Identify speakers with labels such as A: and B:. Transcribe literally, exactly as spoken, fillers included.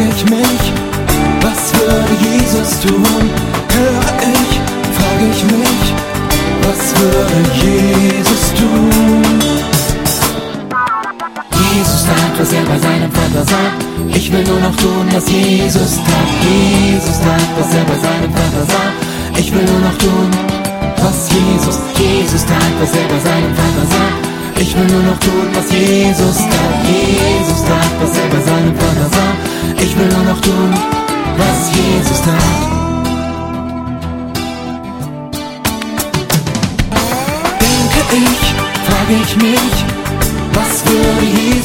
A: ich mich, was würde Jesus tun? Höre ich, frage ich mich, was würde Jesus tun? Jesus tat, was er bei seinem Vater sah. Ich will nur noch tun, was Jesus tat. Jesus tat, was er bei seinem Vater sah. Ich will nur noch tun, was Jesus, Jesus tat, was er bei seinem Vater sah. Ich will nur noch tun, was Jesus tat. Jesus tat, was er bei seinem Vater sah. Ich will nur noch tun, was Jesus tat. Denke ich, frage ich mich, was würde Jesus